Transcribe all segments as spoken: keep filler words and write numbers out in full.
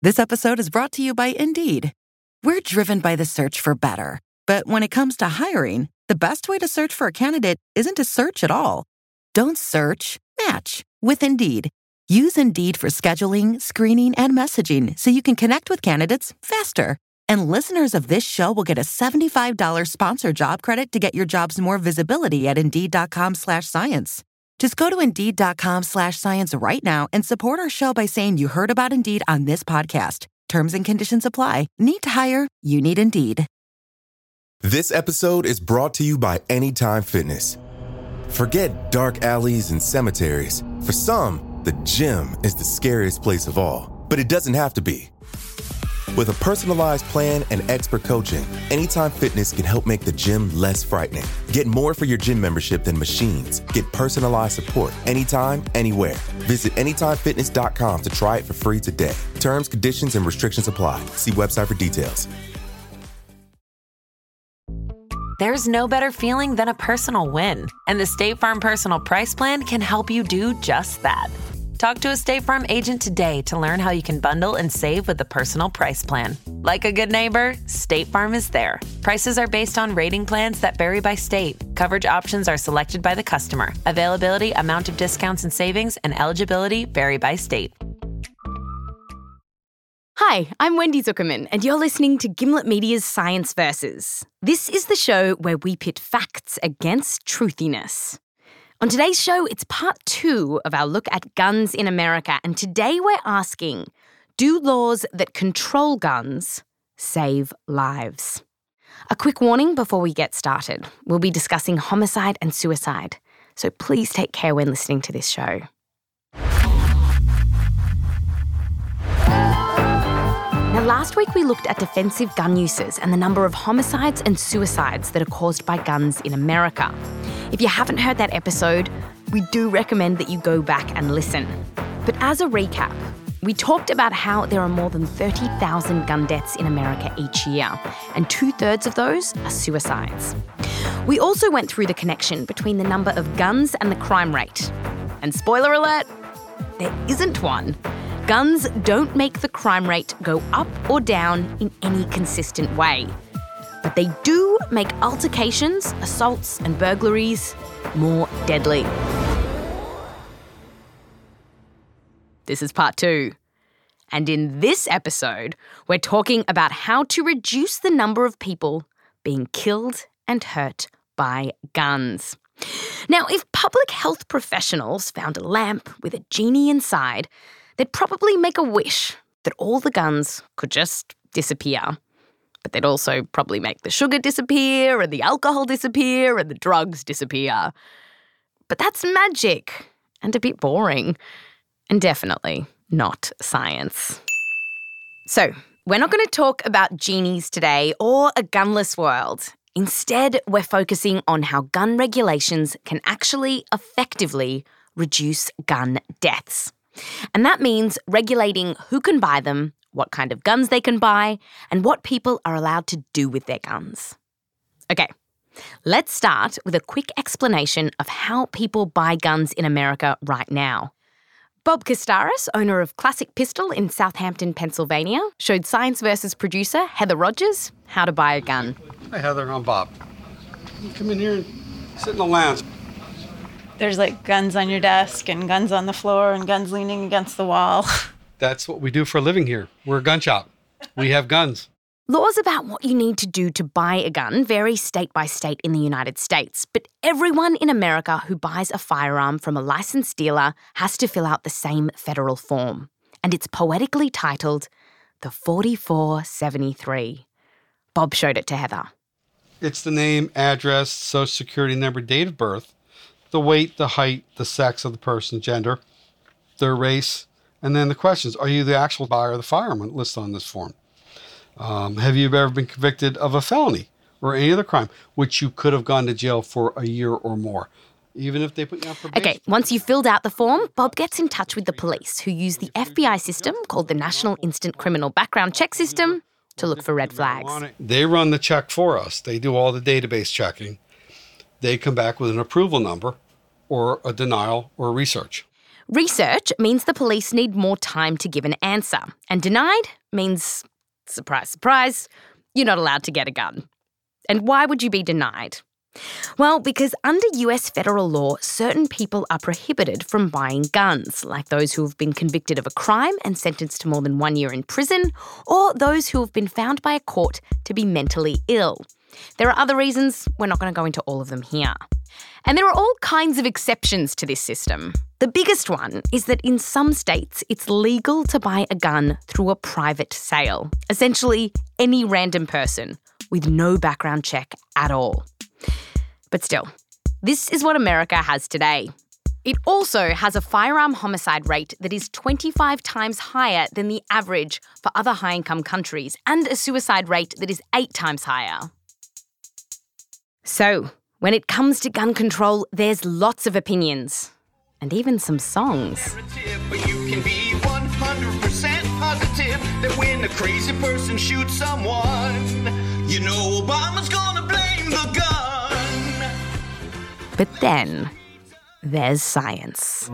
This episode is brought to you by Indeed. We're driven by the search for better. But when it comes to hiring, the best way to search for a candidate isn't to search at all. Don't search, match with Indeed. Use Indeed for scheduling, screening, and messaging so you can connect with candidates faster. And listeners of this show will get a seventy-five dollars sponsored job credit to get your jobs more visibility at Indeed.com slash science. Just go to Indeed.com slash science right now and support our show by saying you heard about Indeed on this podcast. Terms and conditions apply. Need to hire? You need Indeed. This episode is brought to you by Anytime Fitness. Forget dark alleys and cemeteries. For some, the gym is the scariest place of all. But it doesn't have to be. With a personalized plan and expert coaching, Anytime Fitness can help make the gym less frightening. Get more for your gym membership than machines. Get personalized support anytime, anywhere. Visit anytime fitness dot com to try it for free today. Terms, conditions, and restrictions apply. See website for details. There's no better feeling than a personal win, and the State Farm Personal Price Plan can help you do just that. Talk to a State Farm agent today to learn how you can bundle and save with the Personal Price Plan. Like a good neighbor, State Farm is there. Prices are based on rating plans that vary by state. Coverage options are selected by the customer. Availability, amount of discounts and savings, and eligibility vary by state. Hi, I'm Wendy Zuckerman, and you're listening to Gimlet Media's Science Versus. This is the show where we pit facts against truthiness. On today's show, it's part two of our look at guns in America, and today we're asking, do laws that control guns save lives? A quick warning before we get started. We'll be discussing homicide and suicide, so please take care when listening to this show. Now, last week we looked at defensive gun uses and the number of homicides and suicides that are caused by guns in America. If you haven't heard that episode, we do recommend that you go back and listen. But as a recap, we talked about how there are more than thirty thousand gun deaths in America each year, and two-thirds of those are suicides. We also went through the connection between the number of guns and the crime rate. And spoiler alert, there isn't one. Guns don't make the crime rate go up or down in any consistent way. But they do make altercations, assaults, and burglaries more deadly. This is part two. And in this episode, we're talking about how to reduce the number of people being killed and hurt by guns. Now, if public health professionals found a lamp with a genie inside, they'd probably make a wish that all the guns could just disappear. But they'd also probably make the sugar disappear and the alcohol disappear and the drugs disappear. But that's magic and a bit boring and definitely not science. So, we're not going to talk about genies today or a gunless world. Instead, we're focusing on how gun regulations can actually effectively reduce gun deaths. And that means regulating who can buy them, what kind of guns they can buy, and what people are allowed to do with their guns. Okay, let's start with a quick explanation of how people buy guns in America right now. Bob Castaris, owner of Classic Pistol in Southampton, Pennsylvania, showed Science Versus producer Heather Rogers how to buy a gun. Hi, Heather. I'm Bob. You come in here and sit in the lounge. There's like guns on your desk and guns on the floor and guns leaning against the wall. That's what we do for a living here. We're a gun shop. We have guns. Laws about what you need to do to buy a gun vary state by state in the United States, but everyone in America who buys a firearm from a licensed dealer has to fill out the same federal form. And it's poetically titled the forty-four seventy-three. Bob showed it to Heather. It's the name, address, social security number, date of birth, the weight, the height, the sex of the person, gender, their race, and then the questions. Are you the actual buyer of the firearm listed on this form? Um, have you ever been convicted of a felony or any other crime, which you could have gone to jail for a year or more, even if they put you on probation? Okay, once you've filled out the form, Bob gets in touch with the police, who use the F B I system called the National Instant Criminal Background Check System to look for red flags. They run the check for us. They do all the database checking. They come back with an approval number or a denial or research. Research means the police need more time to give an answer, and denied means, surprise, surprise, you're not allowed to get a gun. And why would you be denied? Well, because under U S federal law, certain people are prohibited from buying guns, like those who have been convicted of a crime and sentenced to more than one year in prison, or those who have been found by a court to be mentally ill. There are other reasons, we're not going to go into all of them here. And there are all kinds of exceptions to this system. The biggest one is that in some states, it's legal to buy a gun through a private sale. Essentially, any random person with no background check at all. But still, this is what America has today. It also has a firearm homicide rate that is twenty-five times higher than the average for other high-income countries, and a suicide rate that is eight times higher. So, when it comes to gun control, there's lots of opinions. And even some songs. But you can be one hundred percent positive that when a crazy person shoots someone, you know Obama's gonna blame the gun. But then, there's science.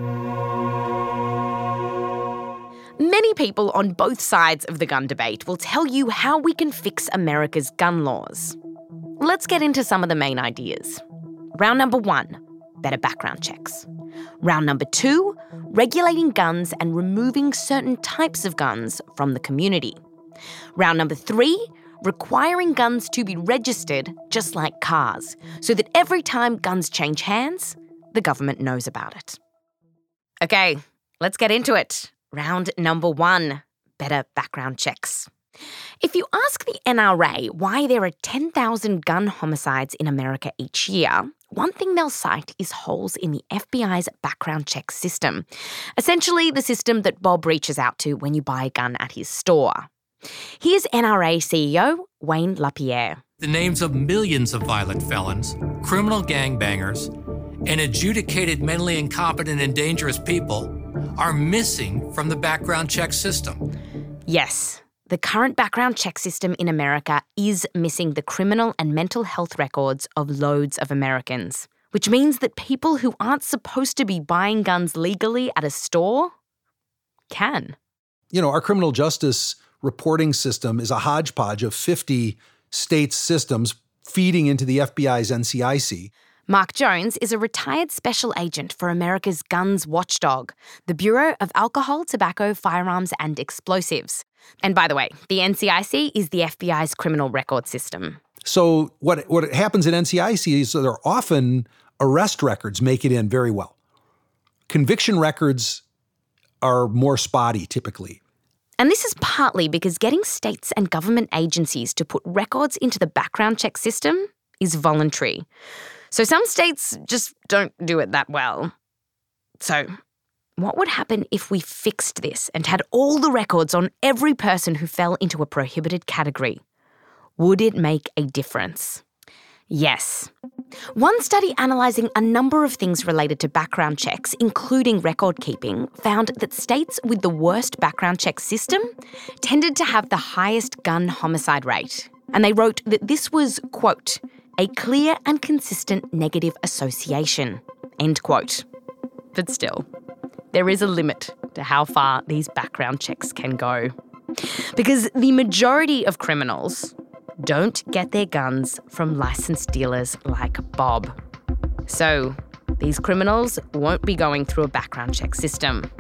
Many people on both sides of the gun debate will tell you how we can fix America's gun laws. Let's get into some of the main ideas. Round number one, better background checks. Round number two, regulating guns and removing certain types of guns from the community. Round number three, requiring guns to be registered just like cars, so that every time guns change hands, the government knows about it. Okay, let's get into it. Round number one, better background checks. If you ask the N R A why there are ten thousand gun homicides in America each year, one thing they'll cite is holes in the F B I's background check system. Essentially, the system that Bob reaches out to when you buy a gun at his store. Here's N R A C E O Wayne LaPierre. The names of millions of violent felons, criminal gangbangers, and adjudicated mentally incompetent and dangerous people are missing from the background check system. Yes. The current background check system in America is missing the criminal and mental health records of loads of Americans, which means that people who aren't supposed to be buying guns legally at a store can. You know, our criminal justice reporting system is a hodgepodge of fifty state systems feeding into the F B I's N C I C. Mark Jones is a retired special agent for America's guns watchdog, the Bureau of Alcohol, Tobacco, Firearms and Explosives. And by the way, the N C I C is the F B I's criminal record system. So what what happens in N C I C is that there are often arrest records make it in very well. Conviction records are more spotty typically. And this is partly because getting states and government agencies to put records into the background check system is voluntary. So some states just don't do it that well. So what would happen if we fixed this and had all the records on every person who fell into a prohibited category? Would it make a difference? Yes. One study analysing a number of things related to background checks, including record keeping, found that states with the worst background check system tended to have the highest gun homicide rate. And they wrote that this was, quote, a clear and consistent negative association, end quote. But still, there is a limit to how far these background checks can go. Because the majority of criminals don't get their guns from licensed dealers like Bob. So these criminals won't be going through a background check system.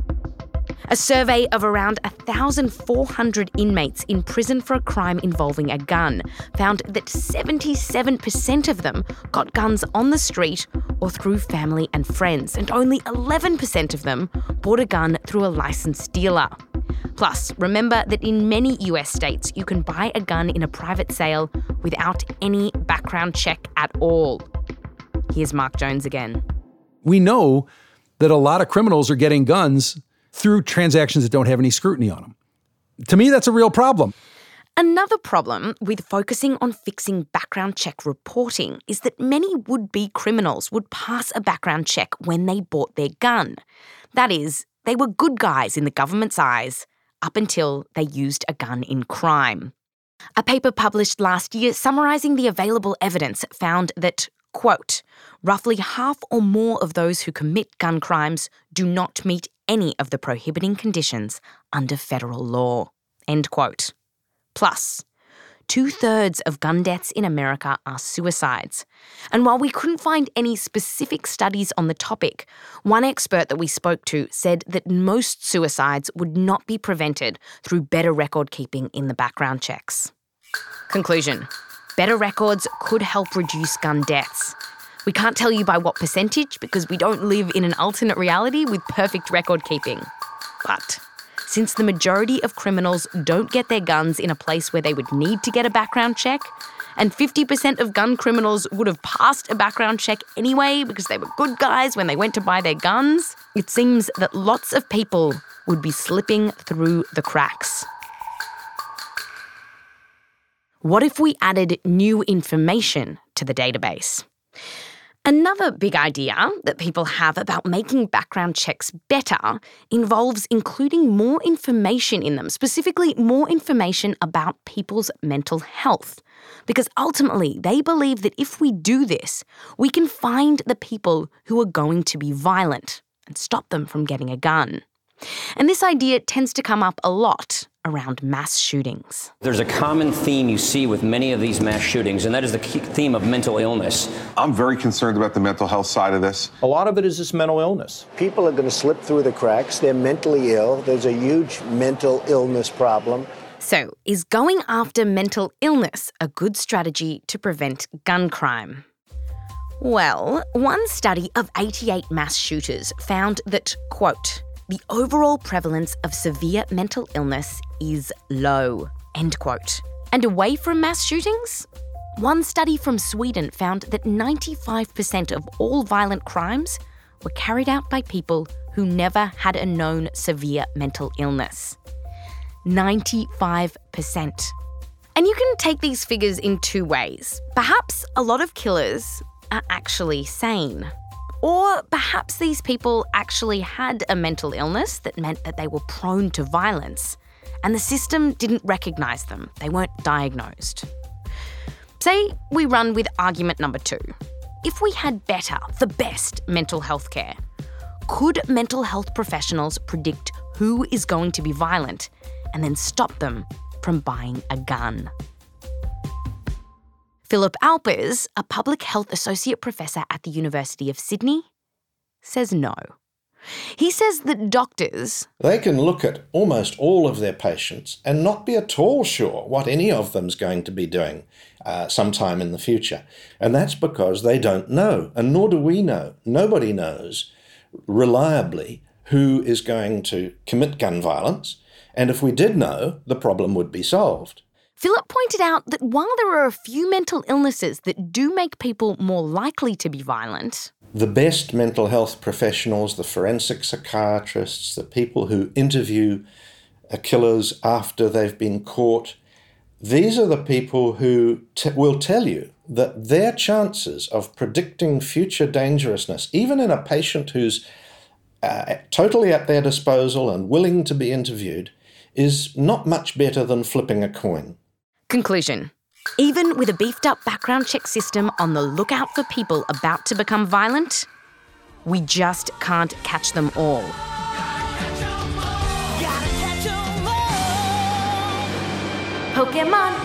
A survey of around one thousand four hundred inmates in prison for a crime involving a gun found that seventy-seven percent of them got guns on the street or through family and friends, and only eleven percent of them bought a gun through a licensed dealer. Plus, remember that in many U S states, you can buy a gun in a private sale without any background check at all. Here's Mark Jones again. We know that a lot of criminals are getting guns through transactions that don't have any scrutiny on them. To me, that's a real problem. Another problem with focusing on fixing background check reporting is that many would-be criminals would pass a background check when they bought their gun. That is, they were good guys in the government's eyes up until they used a gun in crime. A paper published last year summarising the available evidence found that, quote, roughly half or more of those who commit gun crimes do not meet any of the prohibiting conditions under federal law, end quote. Plus, two-thirds of gun deaths in America are suicides. And while we couldn't find any specific studies on the topic, one expert that we spoke to said that most suicides would not be prevented through better record keeping in the background checks. Conclusion. Better records could help reduce gun deaths. We can't tell you by what percentage because we don't live in an alternate reality with perfect record keeping. But since the majority of criminals don't get their guns in a place where they would need to get a background check, and fifty percent of gun criminals would have passed a background check anyway because they were good guys when they went to buy their guns, it seems that lots of people would be slipping through the cracks. What if we added new information to the database? Another big idea that people have about making background checks better involves including more information in them, specifically more information about people's mental health. Because ultimately, they believe that if we do this, we can find the people who are going to be violent and stop them from getting a gun. And this idea tends to come up a lot around mass shootings. There's a common theme you see with many of these mass shootings, and that is the key theme of mental illness. I'm very concerned about the mental health side of this. A lot of it is this mental illness. People are going to slip through the cracks. They're mentally ill. There's a huge mental illness problem. So, is going after mental illness a good strategy to prevent gun crime? Well, one study of eighty-eight mass shooters found that, quote, the overall prevalence of severe mental illness is low, end quote. And away from mass shootings? One study from Sweden found that ninety-five percent of all violent crimes were carried out by people who never had a known severe mental illness. ninety-five percent. And you can take these figures in two ways. Perhaps a lot of killers are actually sane. Or perhaps these people actually had a mental illness that meant that they were prone to violence, and the system didn't recognise them. They weren't diagnosed. Say we run with argument number two. If we had better, the best mental health care, could mental health professionals predict who is going to be violent and then stop them from buying a gun? Philip Alpers, a public health associate professor at the University of Sydney, says no. He says that doctors... They can look at almost all of their patients and not be at all sure what any of them's going to be doing uh, sometime in the future. And that's because they don't know, and nor do we know. Nobody knows reliably who is going to commit gun violence, and if we did know, the problem would be solved. Philip pointed out that while there are a few mental illnesses that do make people more likely to be violent, the best mental health professionals, the forensic psychiatrists, the people who interview killers after they've been caught, these are the people who t- will tell you that their chances of predicting future dangerousness, even in a patient who's uh, totally at their disposal and willing to be interviewed, is not much better than flipping a coin. Conclusion. Even with a beefed-up background check system on the lookout for people about to become violent, we just can't catch them all. Pokemon!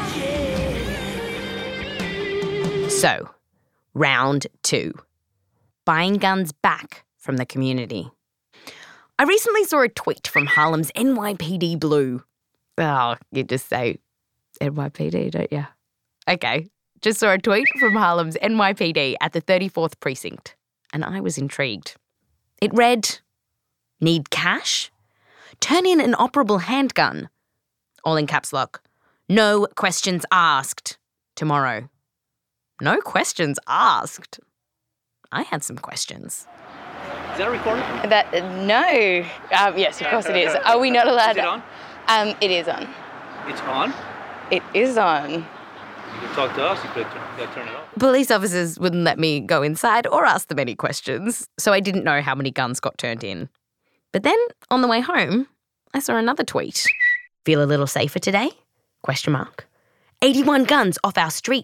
So, round two. Buying guns back from the community. I recently saw a tweet from Harlem's N Y P D Blue. Oh, you just say N Y P D, don't you? Okay, just saw a tweet from Harlem's N Y P D at the thirty-fourth Precinct, and I was intrigued. It read, need cash? Turn in an operable handgun. All in caps lock. No questions asked. Tomorrow. No questions asked. I had some questions. Is that recording? That uh, no. Um, yes, of course it is. Are we not allowed? Is it on? Um, it is on. It's on? It is on. You can talk to us. You could turn, turn it off. Police officers wouldn't let me go inside or ask them any questions, so I didn't know how many guns got turned in. But then, on the way home, I saw another tweet. Feel a little safer today? Question mark. eighty-one guns off our street.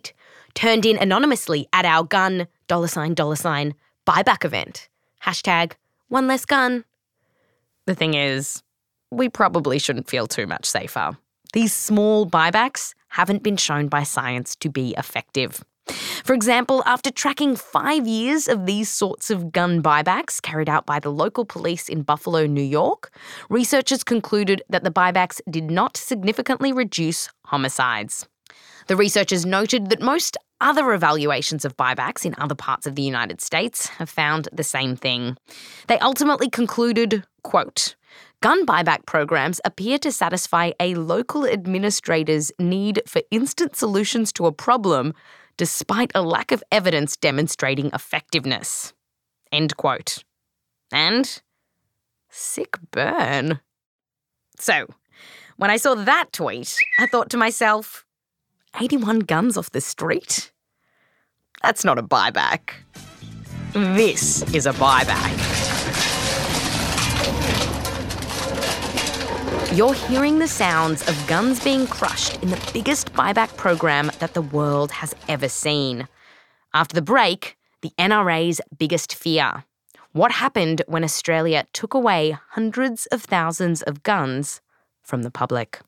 turned in anonymously at our gun dollar sign dollar sign buyback event. Hashtag one less gun. The thing is, we probably shouldn't feel too much safer. These small buybacks haven't been shown by science to be effective. For example, after tracking five years of these sorts of gun buybacks carried out by the local police in Buffalo, New York, researchers concluded that the buybacks did not significantly reduce homicides. The researchers noted that most other evaluations of buybacks in other parts of the United States have found the same thing. They ultimately concluded, quote, gun buyback programs appear to satisfy a local administrator's need for instant solutions to a problem despite a lack of evidence demonstrating effectiveness. End quote. And sick burn. So, when I saw that tweet, I thought to myself, eighty-one guns off the street? That's not a buyback. This is a buyback. You're hearing the sounds of guns being crushed in the biggest buyback program that the world has ever seen. After the break, the N R A's biggest fear. What happened when Australia took away hundreds of thousands of guns from the public?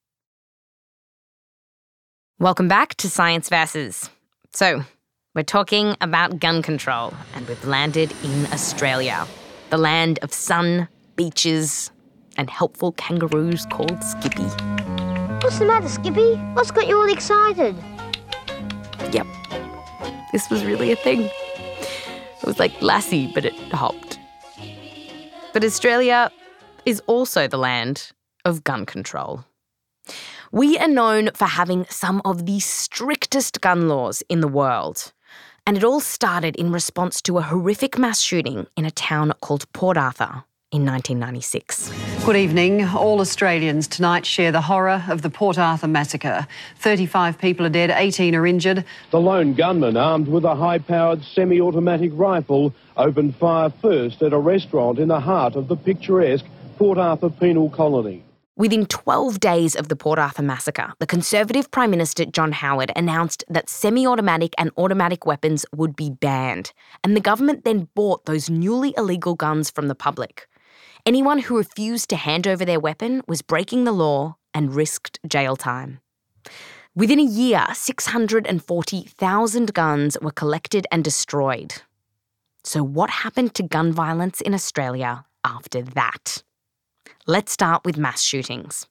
Welcome back to Science Versus. So, we're talking about gun control, and we've landed in Australia, the land of sun, beaches, and helpful kangaroos called Skippy. What's the matter, Skippy? What's got you all excited? Yep, this was really a thing. It was like Lassie, but it hopped. But Australia is also the land of gun control. We are known for having some of the strictest gun laws in the world. And it all started in response to a horrific mass shooting in a town called Port Arthur in nineteen ninety-six. Good evening. All Australians tonight share the horror of the Port Arthur massacre. thirty-five people are dead, eighteen are injured. The lone gunman, armed with a high-powered semi-automatic rifle, opened fire first at a restaurant in the heart of the picturesque Port Arthur penal colony. Within twelve days of the Port Arthur massacre, the Conservative Prime Minister John Howard announced that semi-automatic and automatic weapons would be banned, and the government then bought those newly illegal guns from the public. Anyone who refused to hand over their weapon was breaking the law and risked jail time. Within a year, six hundred forty thousand guns were collected and destroyed. So what happened to gun violence in Australia after that? Let's start with mass shootings.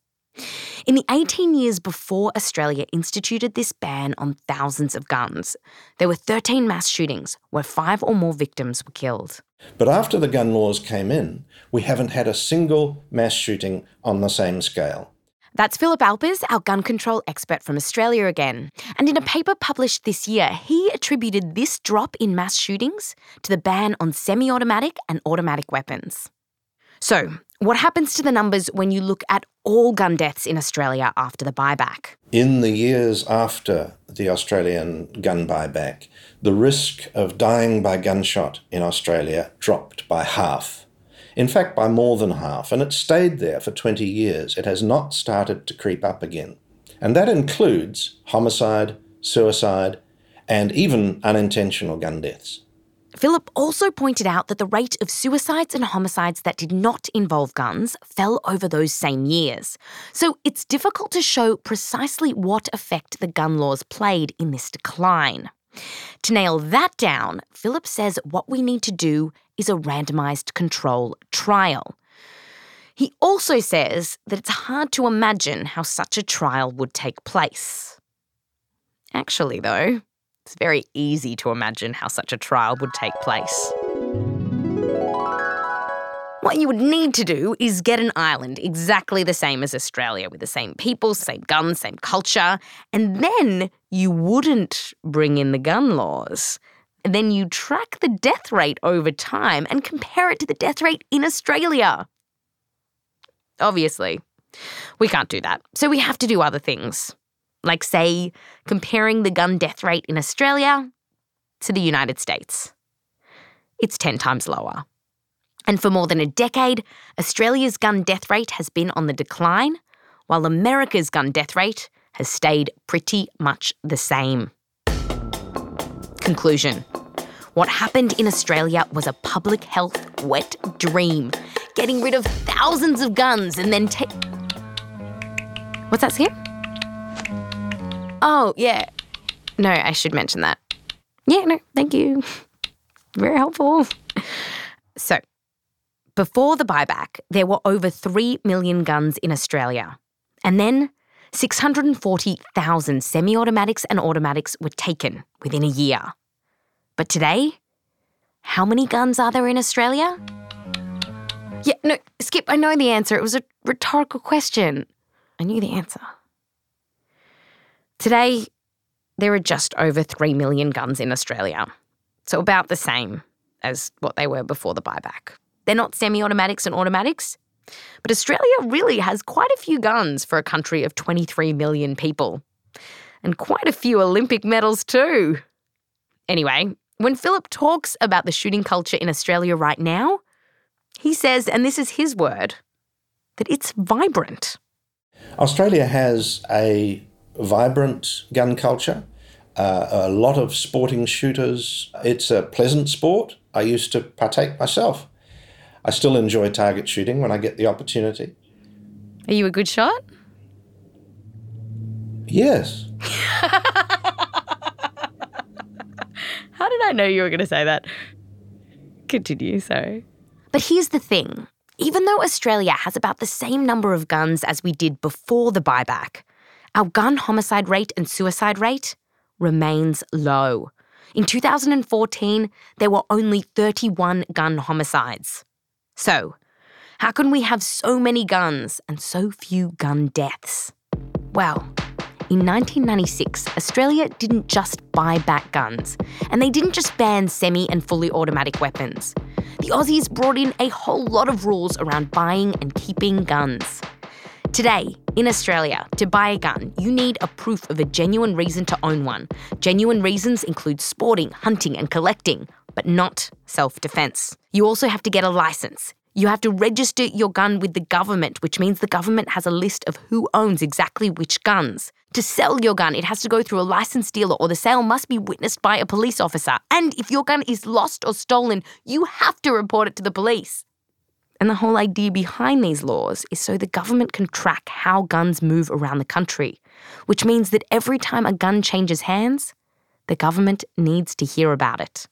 In the eighteen years before Australia instituted this ban on thousands of guns, there were thirteen mass shootings where five or more victims were killed. But after the gun laws came in, we haven't had a single mass shooting on the same scale. That's Philip Alpers, our gun control expert from Australia again. And in a paper published this year, he attributed this drop in mass shootings to the ban on semi-automatic and automatic weapons. So, what happens to the numbers when you look at all gun deaths in Australia after the buyback? In the years after the Australian gun buyback, the risk of dying by gunshot in Australia dropped by half. In fact, by more than half, and it stayed there for twenty years. It has not started to creep up again. And that includes homicide, suicide, and even unintentional gun deaths. Philip also pointed out that the rate of suicides and homicides that did not involve guns fell over those same years. So it's difficult to show precisely what effect the gun laws played in this decline. To nail that down, Philip says what we need to do is a randomised control trial. He also says that it's hard to imagine how such a trial would take place. Actually, though, it's very easy to imagine how such a trial would take place. What you would need to do is get an island exactly the same as Australia, with the same people, same guns, same culture, and then you wouldn't bring in the gun laws. And then you track the death rate over time and compare it to the death rate in Australia. Obviously, we can't do that, so we have to do other things. Like, say, comparing the gun death rate in Australia to the United States. It's ten times lower. And for more than a decade, Australia's gun death rate has been on the decline, while America's gun death rate has stayed pretty much the same. Conclusion. What happened in Australia was a public health wet dream. Getting rid of thousands of guns and then take... What's that, Skip? Oh, yeah. No, I should mention that. Yeah, no, thank you. Very helpful. So, before the buyback, there were over three million guns in Australia. And then six hundred forty thousand semi-automatics and automatics were taken within a year. But today, how many guns are there in Australia? Yeah, no, Skip, I know the answer. It was a rhetorical question. I knew the answer. Today, there are just over three million guns in Australia. So about the same as what they were before the buyback. They're not semi-automatics and automatics, but Australia really has quite a few guns for a country of twenty-three million people. And quite a few Olympic medals too. Anyway, when Philip talks about the shooting culture in Australia right now, he says, and this is his word, that it's vibrant. Australia has a vibrant gun culture, uh, a lot of sporting shooters. It's a pleasant sport. I used to partake myself. I still enjoy target shooting when I get the opportunity. Are you a good shot? Yes. How did I know you were going to say that? Continue, sorry. But here's the thing. Even though Australia has about the same number of guns as we did before the buyback, our gun homicide rate and suicide rate remains low. In two thousand fourteen, there were only thirty-one gun homicides. So, how can we have so many guns and so few gun deaths? Well, in nineteen ninety-six, Australia didn't just buy back guns, and they didn't just ban semi and fully automatic weapons. The Aussies brought in a whole lot of rules around buying and keeping guns. Today, in Australia, to buy a gun, you need a proof of a genuine reason to own one. Genuine reasons include sporting, hunting and collecting, but not self-defense. You also have to get a license. You have to register your gun with the government, which means the government has a list of who owns exactly which guns. To sell your gun, it has to go through a licensed dealer, or the sale must be witnessed by a police officer. And if your gun is lost or stolen, you have to report it to the police. And the whole idea behind these laws is so the government can track how guns move around the country, which means that every time a gun changes hands, the government needs to hear about it.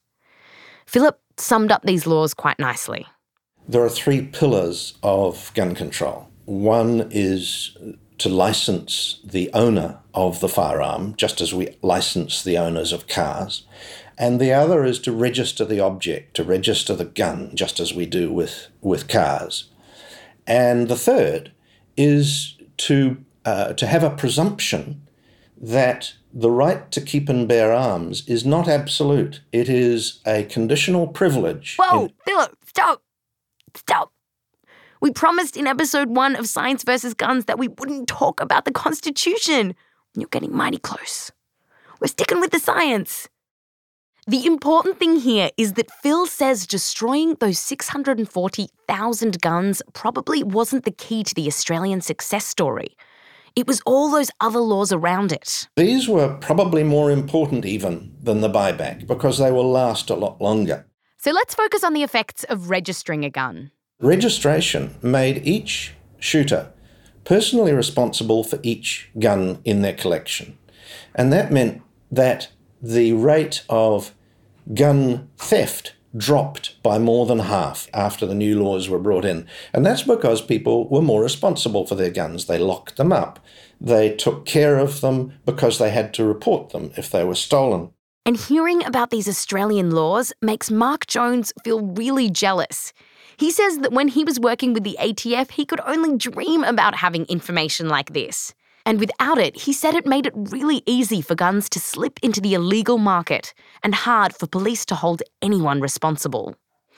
Philip summed up these laws quite nicely. There are three pillars of gun control. One is to license the owner of the firearm, just as we license the owners of cars. And the other is to register the object, to register the gun, just as we do with, with cars. And the third is to, uh, to have a presumption that the right to keep and bear arms is not absolute. It is a conditional privilege. Whoa, in- Philip, stop. Stop. We promised in episode one of Science versus Guns that we wouldn't talk about the Constitution. You're getting mighty close. We're sticking with the science. The important thing here is that Phil says destroying those six hundred forty thousand guns probably wasn't the key to the Australian success story. It was all those other laws around it. These were probably more important even than the buyback because they will last a lot longer. So let's focus on the effects of registering a gun. Registration made each shooter personally responsible for each gun in their collection. And that meant that the rate of gun theft dropped by more than half after the new laws were brought in. And that's because people were more responsible for their guns. They locked them up. They took care of them because they had to report them if they were stolen. And hearing about these Australian laws makes Mark Jones feel really jealous. He says that when he was working with the A T F, he could only dream about having information like this. And without it, he said it made it really easy for guns to slip into the illegal market and hard for police to hold anyone responsible.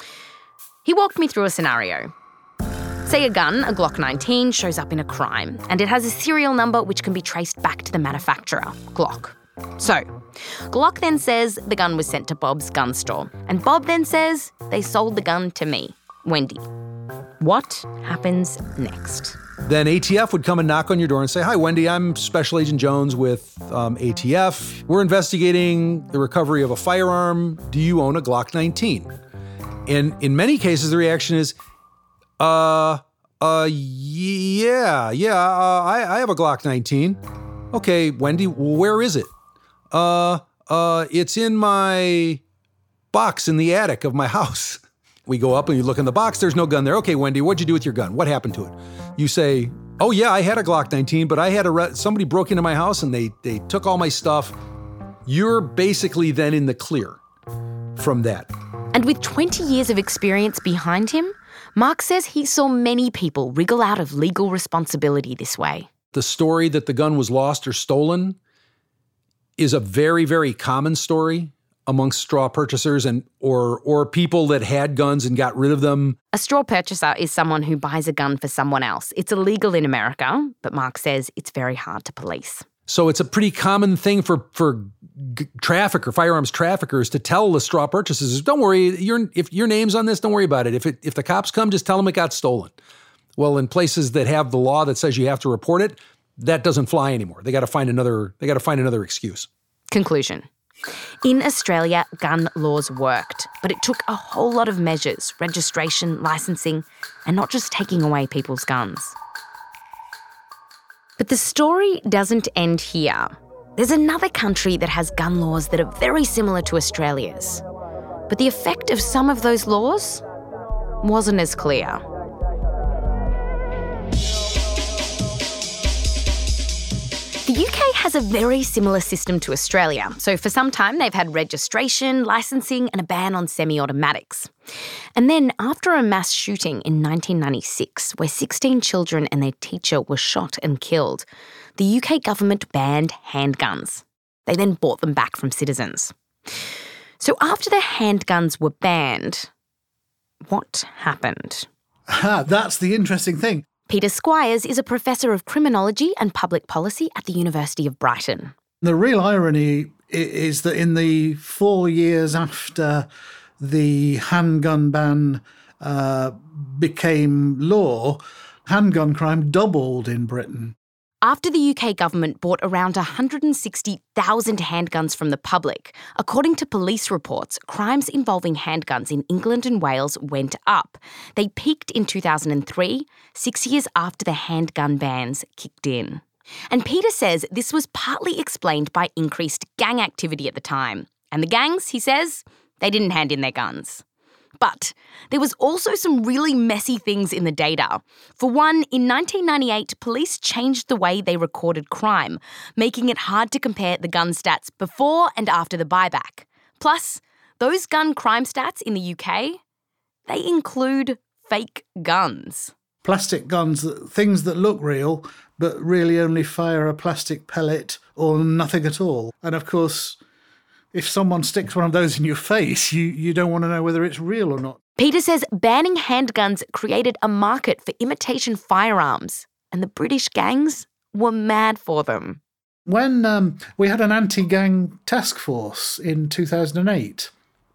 He walked me through a scenario. Say a gun, a Glock nineteen, shows up in a crime, and it has a serial number which can be traced back to the manufacturer, Glock. So, Glock then says the gun was sent to Bob's gun store, and Bob then says they sold the gun to me, Wendy. What happens next? Then A T F would come and knock on your door and say, "Hi, Wendy, I'm Special Agent Jones with um, A T F. We're investigating the recovery of a firearm. Do you own a Glock nineteen?" And in many cases, the reaction is, uh, uh, yeah, yeah, uh, I, I have a Glock nineteen. Okay, Wendy, where is it? Uh, uh, it's in my box in the attic of my house. We go up and you look in the box, there's no gun there. Okay, Wendy, what'd you do with your gun? What happened to it? You say, "Oh yeah, I had a Glock nineteen, but I had a re- somebody broke into my house and they they took all my stuff." You're basically then in the clear from that. And with twenty years of experience behind him, Mark says he saw many people wriggle out of legal responsibility this way. The story that the gun was lost or stolen is a very, very common story amongst straw purchasers and or or people that had guns and got rid of them. A straw purchaser is someone who buys a gun for someone else. It's illegal in America, but Mark says it's very hard to police. So it's a pretty common thing for for g- trafficker, firearms traffickers to tell the straw purchasers, "Don't worry, your if your name's on this, don't worry about it. If it if the cops come, just tell them it got stolen." Well, in places that have the law that says you have to report it, that doesn't fly anymore. They got to find another. They got to find another excuse. Conclusion. In Australia, gun laws worked, but it took a whole lot of measures, registration, licensing, and not just taking away people's guns. But the story doesn't end here. There's another country that has gun laws that are very similar to Australia's. But the effect of some of those laws wasn't as clear. The U K has a very similar system to Australia. So for some time, they've had registration, licensing, and a ban on semi-automatics. And then after a mass shooting in nineteen ninety-six, where sixteen children and their teacher were shot and killed, the U K government banned handguns. They then bought them back from citizens. So after the handguns were banned, what happened? Ah, that's the interesting thing. Peter Squires is a professor of criminology and public policy at the University of Brighton. The real irony is that in the four years after the handgun ban uh, became law, handgun crime doubled in Britain. After the U K government bought around one hundred sixty thousand handguns from the public, according to police reports, crimes involving handguns in England and Wales went up. They peaked in two thousand three, six years after the handgun bans kicked in. And Peter says this was partly explained by increased gang activity at the time. And the gangs, he says, they didn't hand in their guns. But there was also some really messy things in the data. For one, in nineteen ninety-eight, police changed the way they recorded crime, making it hard to compare the gun stats before and after the buyback. Plus, those gun crime stats in the U K, they include fake guns. Plastic guns, things that look real, but really only fire a plastic pellet or nothing at all. And of course, if someone sticks one of those in your face, you, you don't want to know whether it's real or not. Peter says banning handguns created a market for imitation firearms, and the British gangs were mad for them. When um, we had an anti-gang task force in two thousand eight,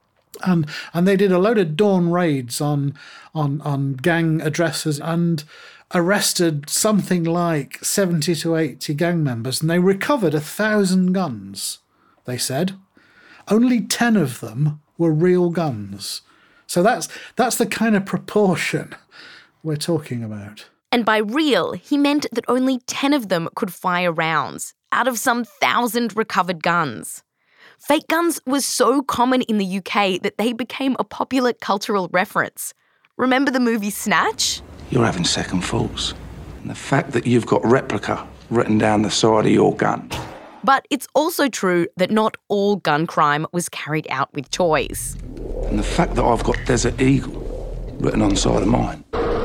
and and they did a load of dawn raids on on on gang addresses and arrested something like seventy to eighty gang members, and they recovered a thousand guns, they said. Only ten of them were real guns. So that's that's the kind of proportion we're talking about. And by real, he meant that only ten of them could fire rounds out of some thousand recovered guns. Fake guns was so common in the U K that they became a popular cultural reference. Remember the movie Snatch? You're having second thoughts. And the fact that you've got replica written down the side of your gun. But it's also true that not all gun crime was carried out with toys. And the fact that I've got Desert Eagle written on the side of mine.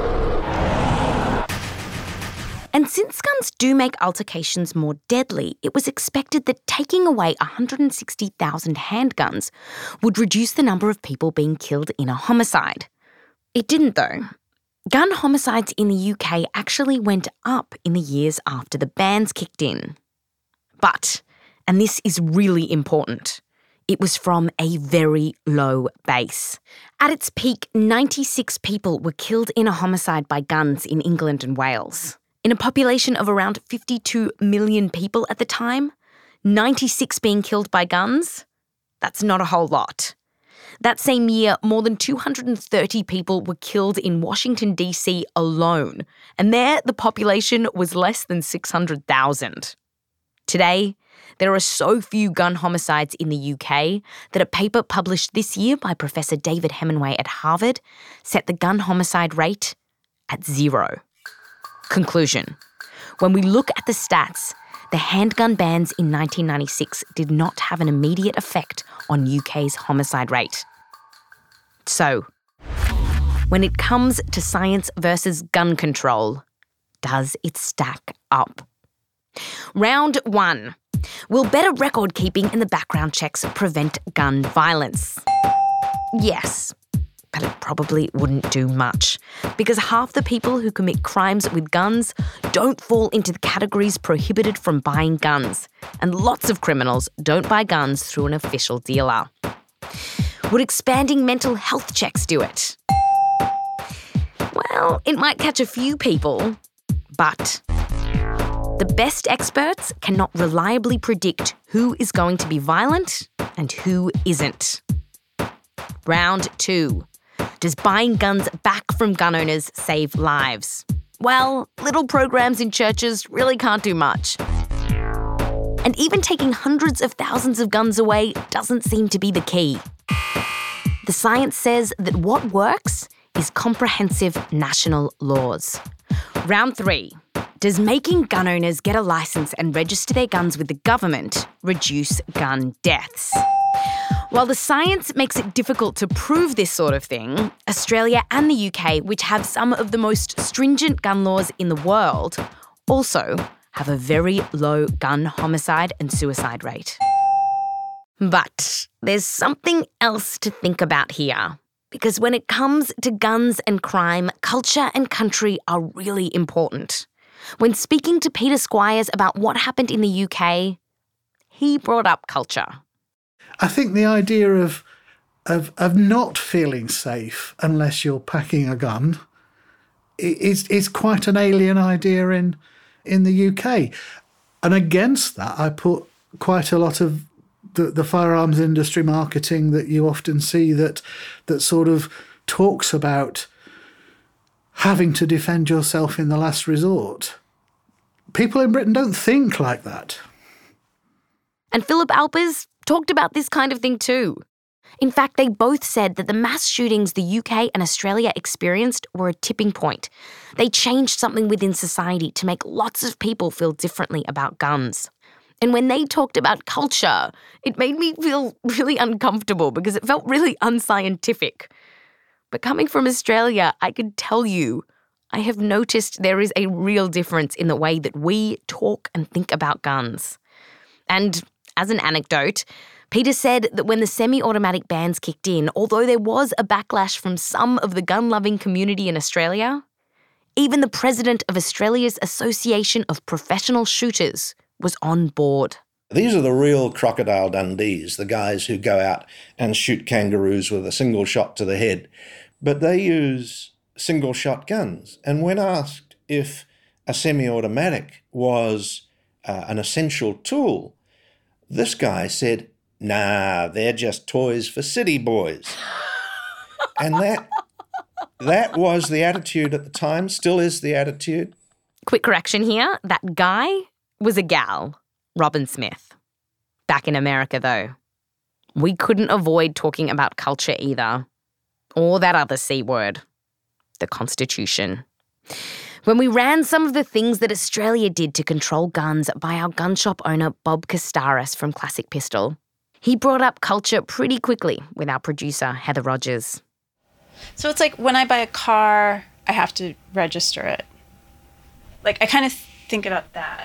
And since guns do make altercations more deadly, it was expected that taking away one hundred sixty thousand handguns would reduce the number of people being killed in a homicide. It didn't, though. Gun homicides in the U K actually went up in the years after the bans kicked in. But, and this is really important, it was from a very low base. At its peak, ninety-six people were killed in a homicide by guns in England and Wales. In a population of around fifty-two million people at the time, ninety-six being killed by guns, that's not a whole lot. That same year, more than two hundred thirty people were killed in Washington, D C alone, and there the population was less than six hundred thousand. Today, there are so few gun homicides in the U K that a paper published this year by Professor David Hemenway at Harvard set the gun homicide rate at zero. Conclusion. When we look at the stats, the handgun bans in nineteen ninety-six did not have an immediate effect on U K's homicide rate. So, when it comes to science versus gun control, does it stack up? Round one. Will better record keeping in the background checks prevent gun violence? Yes, but it probably wouldn't do much, because half the people who commit crimes with guns don't fall into the categories prohibited from buying guns, and lots of criminals don't buy guns through an official dealer. Would expanding mental health checks do it? Well, it might catch a few people, but the best experts cannot reliably predict who is going to be violent and who isn't. Round two. Does buying guns back from gun owners save lives? Well, little programs in churches really can't do much. And even taking hundreds of thousands of guns away doesn't seem to be the key. The science says that what works is comprehensive national laws. Round three. Does making gun owners get a license and register their guns with the government reduce gun deaths? While the science makes it difficult to prove this sort of thing, Australia and the U K, which have some of the most stringent gun laws in the world, also have a very low gun homicide and suicide rate. But there's something else to think about here. Because when it comes to guns and crime, culture and country are really important. When speaking to Peter Squires about what happened in the U K, he brought up culture. I think the idea of, of, of not feeling safe unless you're packing a gun is, is quite an alien idea in, in the U K. And against that, I put quite a lot of the, the firearms industry marketing that you often see that that sort of talks about having to defend yourself in the last resort. People in Britain don't think like that. And Philip Alpers talked about this kind of thing too. In fact, they both said that the mass shootings the U K and Australia experienced were a tipping point. They changed something within society to make lots of people feel differently about guns. And when they talked about culture, it made me feel really uncomfortable because it felt really unscientific. But coming from Australia, I could tell you, I have noticed there is a real difference in the way that we talk and think about guns. And as an anecdote, Peter said that when the semi-automatic bans kicked in, although there was a backlash from some of the gun-loving community in Australia, even the president of Australia's Association of Professional Shooters was on board. These are the real crocodile Dundees, the guys who go out and shoot kangaroos with a single shot to the head. But they use single-shot guns. And when asked if a semi-automatic was uh, an essential tool, this guy said, nah, they're just toys for city boys. And that that was the attitude at the time, still is the attitude. Quick correction here, that guy was a gal, Robin Smith. Back in America, though. We couldn't avoid talking about culture either. Or that other C word, the Constitution. When we ran some of the things that Australia did to control guns by our gun shop owner Bob Costaris from Classic Pistol, he brought up culture pretty quickly with our producer Heather Rogers. So it's like when I buy a car, I have to register it. Like, I kind of think about that.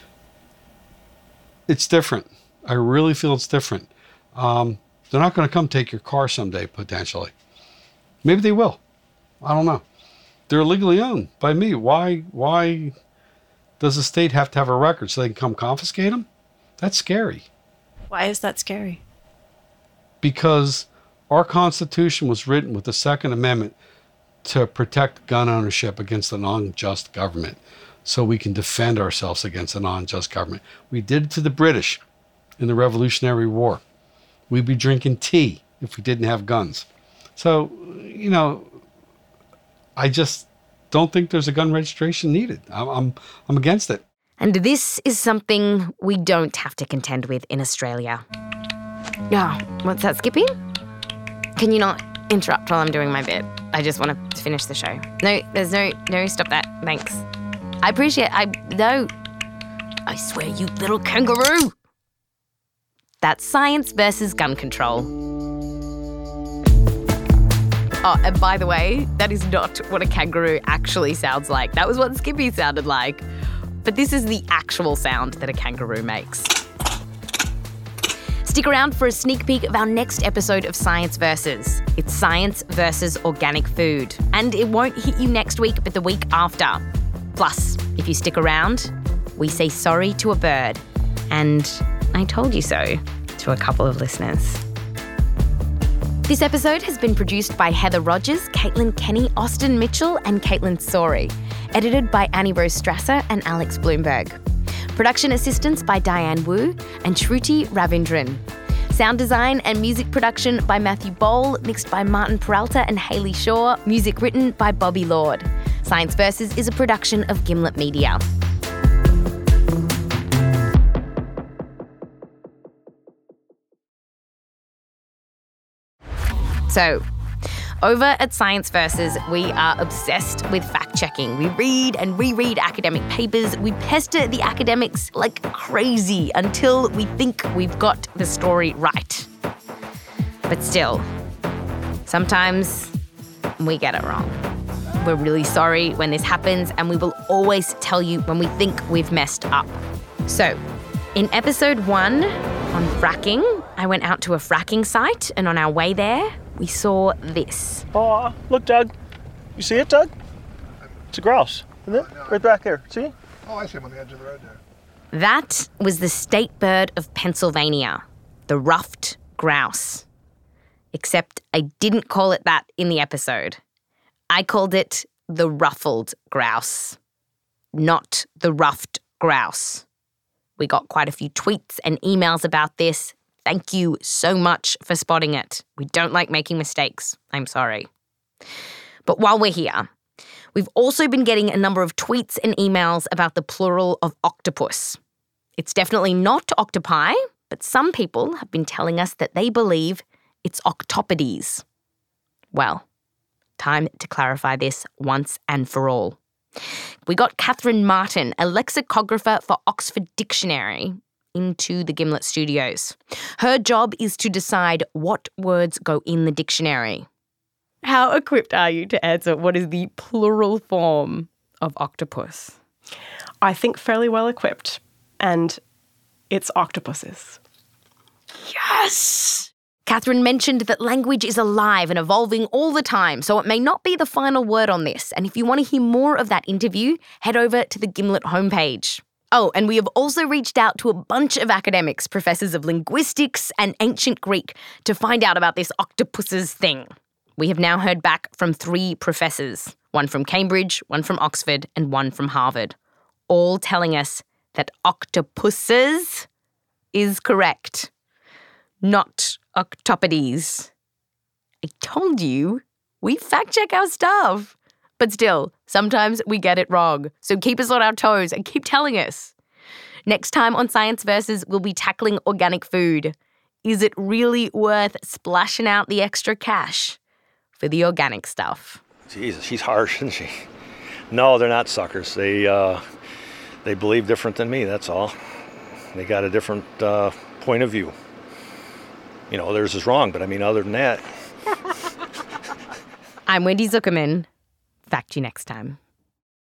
It's different. I really feel it's different. Um, they're not going to come take your car someday, potentially. Maybe they will. I don't know. They're legally owned by me. Why, why does the state have to have a record so they can come confiscate them? That's scary. Why is that scary? because our Constitution was written with the Second Amendment to protect gun ownership against an unjust government, so we can defend ourselves against an unjust government. We did it to the British in the Revolutionary War. We'd be drinking tea if we didn't have guns. So, you know, I just don't think there's a gun registration needed. I'm, I'm, I'm against it. And this is something we don't have to contend with in Australia. Oh, what's that, Skippy? Can you not interrupt while I'm doing my bit? I just want to finish the show. No, there's no, no, stop that. Thanks. I appreciate, I, no. I swear, you little kangaroo. That's science versus gun control. Oh, and by the way, that is not what a kangaroo actually sounds like. That was what Skippy sounded like. But this is the actual sound that a kangaroo makes. Stick around for a sneak peek of our next episode of Science Versus. It's science versus organic food. And it won't hit you next week, but the week after. Plus, if you stick around, we say sorry to a bird. And I told you so to a couple of listeners. This episode has been produced by Heather Rogers, Caitlin Kenny, Austin Mitchell, and Caitlin Sorey. Edited by Annie Rose Strasser and Alex Bloomberg. Production assistance by Diane Wu and Shruti Ravindran. Sound design and music production by Matthew Bowl, mixed by Martin Peralta and Hayley Shaw, music written by Bobby Lord. Science Versus is a production of Gimlet Media. So, over at Science Versus, we are obsessed with fact-checking. We read and reread academic papers. We pester the academics like crazy until we think we've got the story right. But still, sometimes we get it wrong. We're really sorry when this happens, and we will always tell you when we think we've messed up. So, in episode one on fracking, I went out to a fracking site, and on our way there, we saw this. Oh, look, Doug. You see it, Doug? It's a grouse, isn't it? Right back there. See? Oh, I see him on the edge of the road there. That was the state bird of Pennsylvania, the ruffed grouse. Except I didn't call it that in the episode. I called it the ruffled grouse, not the ruffed grouse. We got quite a few tweets and emails about this. Thank you so much for spotting it. We don't like making mistakes. I'm sorry. But while we're here, we've also been getting a number of tweets and emails about the plural of octopus. It's definitely not octopi, but some people have been telling us that they believe it's octopodes. Well, time to clarify this once and for all. We got Catherine Martin, a lexicographer for Oxford Dictionary, into the Gimlet studios. Her job is to decide what words go in the dictionary. How equipped are you to answer what is the plural form of octopus? I think fairly well equipped, and it's octopuses. Yes! Catherine mentioned that language is alive and evolving all the time, so it may not be the final word on this. And if you want to hear more of that interview, head over to the Gimlet homepage. Oh, and we have also reached out to a bunch of academics, professors of linguistics and ancient Greek, to find out about this octopuses thing. We have now heard back from three professors, one from Cambridge, one from Oxford, and one from Harvard, all telling us that octopuses is correct, not octopodes. I told you, we fact-check our stuff. But still, sometimes we get it wrong. So keep us on our toes and keep telling us. Next time on Science Versus, we'll be tackling organic food. Is it really worth splashing out the extra cash for the organic stuff? Jesus, she's harsh, isn't she? No, they're not suckers. They uh, they believe different than me, that's all. They got a different uh, point of view. You know, theirs is wrong, but I mean, other than that. I'm Wendy Zuckerman. Fact you next time.